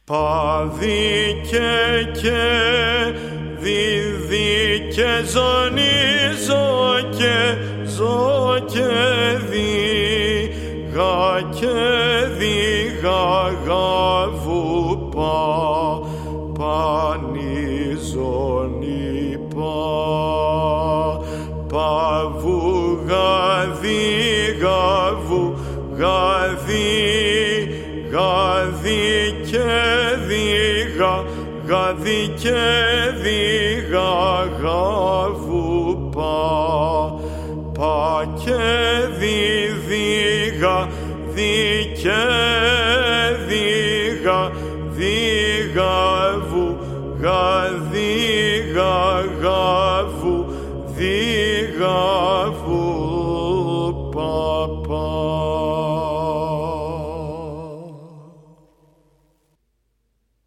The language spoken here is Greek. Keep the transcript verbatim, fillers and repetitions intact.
Παδίκε και δίδυ και ζωνίζω και ζω και δίγα και δίγα γαβού πα πανίζωνη πα παβού γαδί γαβού γαδί γαδί και δίγα γαδί και δίγα γαβού πα πα και δι δίγα δι και δίγα δίγα